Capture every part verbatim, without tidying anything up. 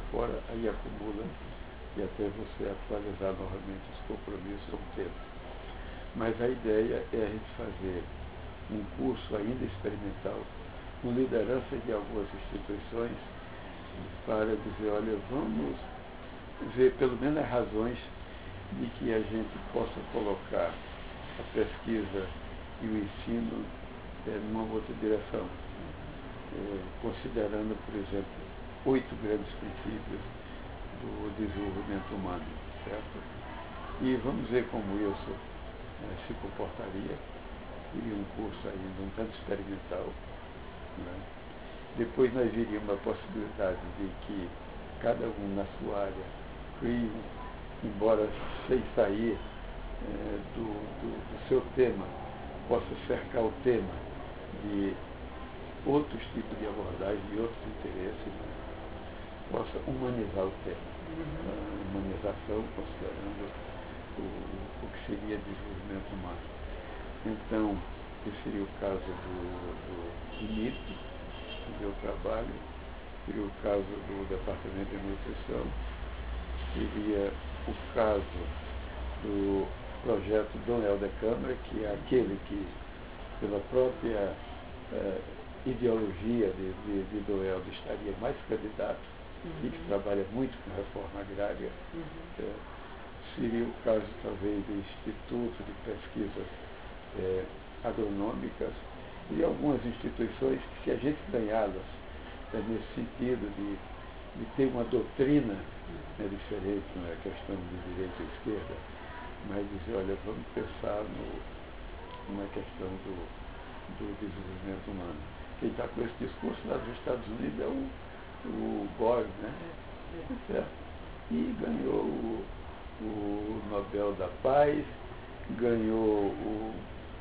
fora, aí acumula e até você atualizar novamente os compromissos ao tempo. Mas a ideia é a gente fazer um curso ainda experimental, com liderança de algumas instituições, para dizer, olha, vamos ver pelo menos as razões de que a gente possa colocar a pesquisa e o ensino é, numa outra direção, é, considerando, por exemplo, oito grandes princípios do desenvolvimento humano, certo? E vamos ver como isso é, se comportaria. Seria um curso ainda um tanto experimental, né? Depois nós viríamos a possibilidade de que cada um na sua área crie, embora sem sair é, do, do, do seu tema, possa cercar o tema de outros tipos de abordagem, de outros interesses, né? Possa humanizar o tema. Uhum. A humanização, considerando o, o que seria desenvolvimento humano. Então, esse seria o caso do, do I N I P, do meu trabalho, seria o caso do Departamento de Nutrição, seria o caso do projeto Dom Helder Câmara, que é aquele que, pela própria eh, ideologia de, de, de Dom Helder, estaria mais candidato, uhum. E que trabalha muito com reforma agrária. Uhum. eh, seria o caso, talvez, do Instituto de Pesquisas eh, Agronômicas, e algumas instituições que, se a gente ganhá-las é, nesse sentido de, de ter uma doutrina é, diferente, não é questão de direita e esquerda, mas dizer, olha, vamos pensar no, numa questão do, do desenvolvimento humano. Quem está com esse discurso lá dos Estados Unidos é o, o Gore, né? É, certo? E ganhou o, o Nobel da Paz, ganhou o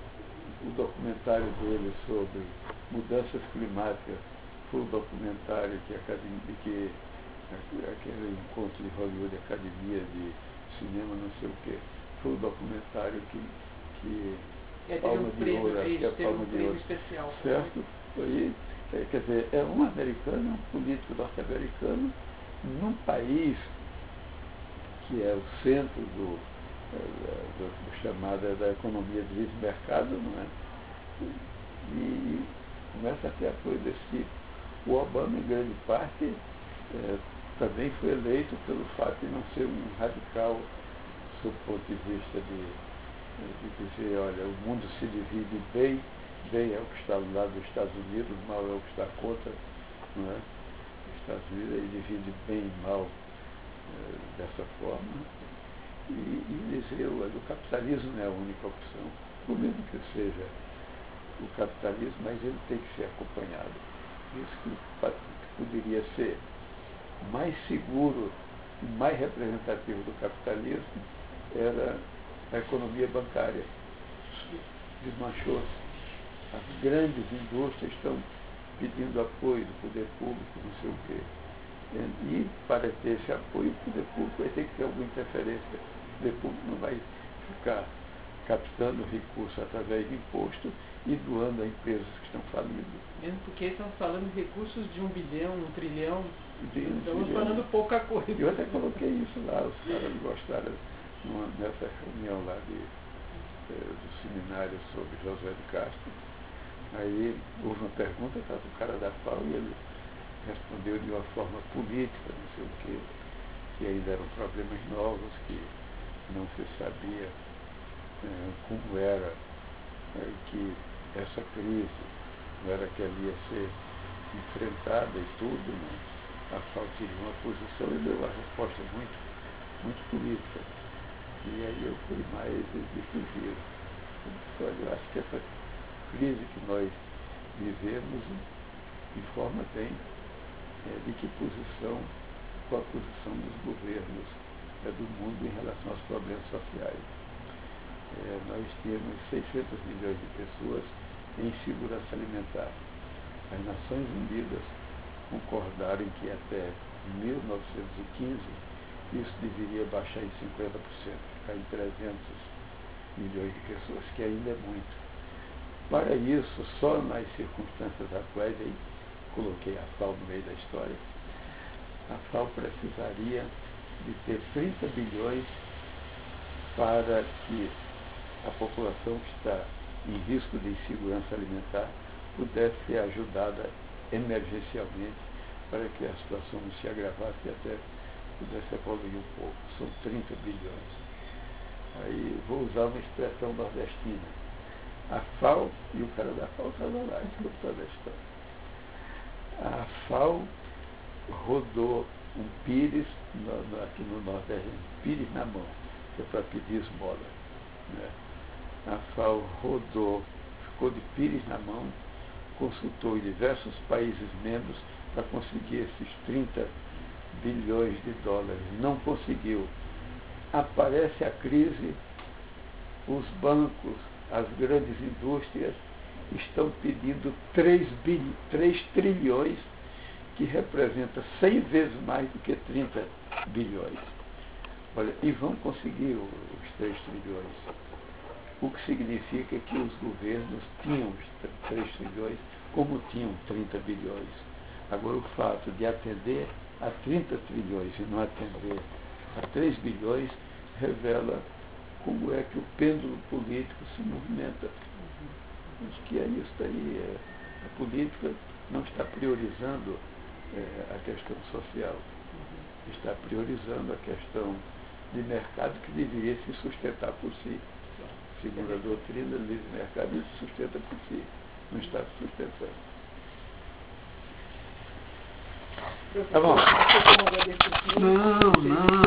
O documentário dele sobre mudanças climáticas foi um documentário que, academia, que aquele encontro de Hollywood, Academia de Cinema, não sei o quê, foi um documentário que, que é, Palma um de prêmio, Ouro, é, que é Palma um de Ouro, especial, certo? E, é, quer dizer, é um americano, um político norte-americano, num país que é o centro do Do, do chamada da economia de livre mercado, não é? E começa a ter apoio desse tipo. O Obama, em grande parte, é, também foi eleito pelo fato de não ser um radical, sob o ponto de vista de, de dizer, olha, o mundo se divide bem, bem é o que está do lado dos Estados Unidos, mal é o que está contra, não é? Os Estados Unidos ele divide bem e mal é, dessa forma. E, e dizer, olha, o capitalismo não é a única opção, por mesmo que seja o capitalismo, mas ele tem que ser acompanhado. Isso que poderia ser mais seguro e mais representativo do capitalismo era a economia bancária. Desmanchou-se. As grandes indústrias estão pedindo apoio do poder público, não sei o quê. E, para ter esse apoio, o poder público vai ter que ter alguma interferência. O poder público não vai ficar captando recursos através de imposto e doando a empresas que estão falindo. Mesmo porque estamos falando de recursos de um bilhão, um trilhão, de um estamos trilhão. falando pouca coisa. Eu até coloquei isso lá, os caras gostaram numa, nessa reunião lá de, eh, do seminário sobre Josué de Castro. Aí houve uma pergunta, estava o cara da FAO e ele respondeu de uma forma política, não sei o quê, que ainda eram problemas novos, que não se sabia é, como era, é, que essa crise não era que ela ia ser enfrentada e tudo, né? A FAO tinha uma posição e deu uma resposta muito, muito política. E aí eu fui mais decisivo. Eu disse, olha, eu acho que essa crise que nós vivemos informa bem é, de que posição, qual a posição dos governos é, do mundo em relação aos problemas sociais. É, nós temos seiscentos milhões de pessoas em insegurança alimentar. As Nações Unidas concordaram que até mil novecentos e quinze isso deveria baixar em cinquenta por cento, ficar em trezentos milhões de pessoas, que ainda é muito. Para isso, só nas circunstâncias atuais, aí coloquei a FAO no meio da história, A FAO precisaria de ter trinta bilhões para que a população que está em risco de insegurança alimentar pudesse ser ajudada emergencialmente para que a situação não se agravasse e até pudesse evoluir um pouco. São trinta bilhões. Aí vou usar uma expressão nordestina. A FAO, e o cara da FAO estava lá escutando a história. A FAO rodou um pires, no, no, aqui no Nordeste, um pires na mão, que é para pedir esmola. Né? A FAO rodou, ficou de pires na mão, consultou em diversos países membros para conseguir esses trinta bilhões de dólares. Não conseguiu. Aparece a crise, os bancos, as grandes indústrias estão pedindo três trilhões, que representa cem vezes mais do que trinta bilhões. Olha, e vão conseguir os três trilhões. O que significa que os governos tinham os três trilhões, como tinham trinta bilhões. Agora, o fato de atender a trinta trilhões e não atender a três bilhões revela como é que o pêndulo político se movimenta. Acho que é isso aí. É, a política não está priorizando é, a questão social, está priorizando a questão de mercado que deveria se sustentar por si. Segundo a doutrina do livre mercado, ele se sustenta por si, não está se sustentando. Tá bom? Não, Não, não.